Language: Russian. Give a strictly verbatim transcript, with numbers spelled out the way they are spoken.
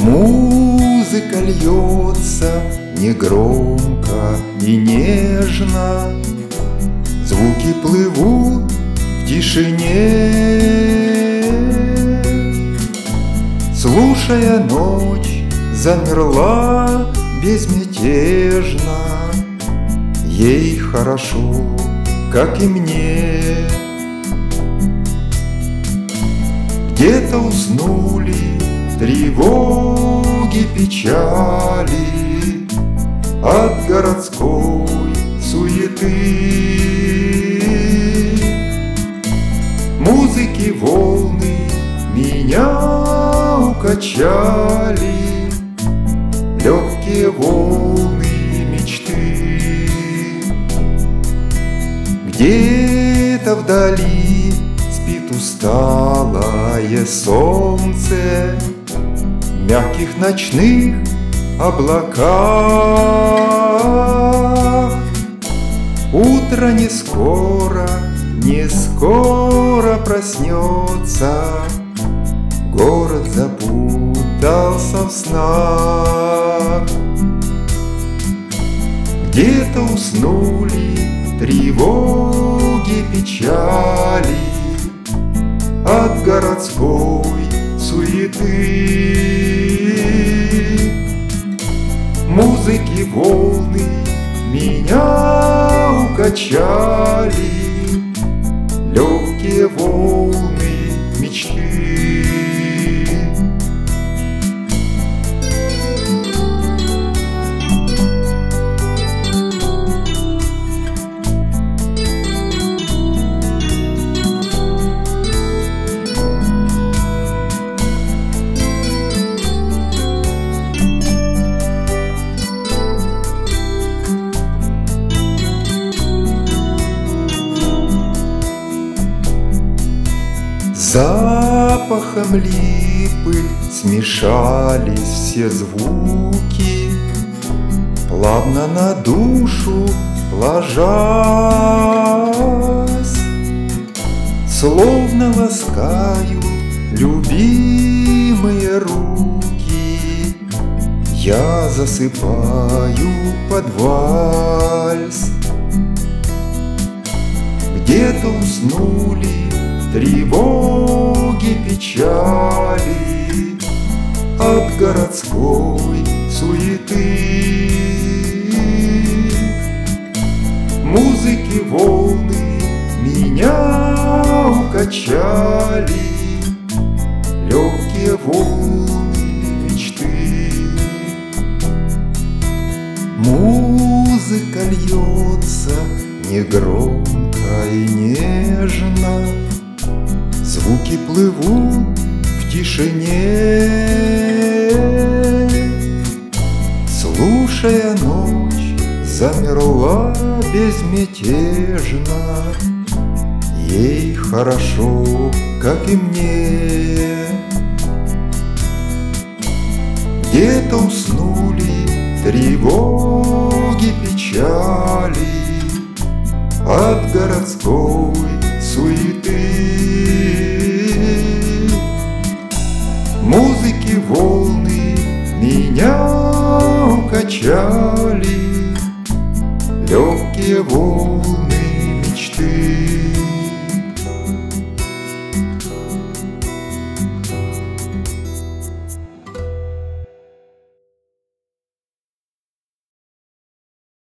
Музыка льется негромко и нежно, звуки плывут в тишине. Слушая, ночь замерла безмятежно, ей хорошо, как и мне. Где-то уснули тревоги, печали от городской суеты. Музыки волны меня укачали, легкие волны мечты. Где-то вдали спит усталое солнце в мягких ночных облаках. Утро не скоро, не скоро проснется, город запутался в снах. Где-то уснули тревоги, печали от городской суеты. Музыки волны меня укачали, легкие волны мечты. Запахом липы смешались все звуки, плавно на душу ложась, словно ласкаю любимые руки, я засыпаю под вальс. Где-то уснули тревоги, печали от городской суеты. Музыки волны меня укачали, легкие волны мечты. Музыка льется негромко и нежно, звуки плывут в тишине. Слушая, ночь замерла безмятежно, ей хорошо, как и мне. Где-то уснули тревоги, печали от городской суеты. Музыки волны меня укачали,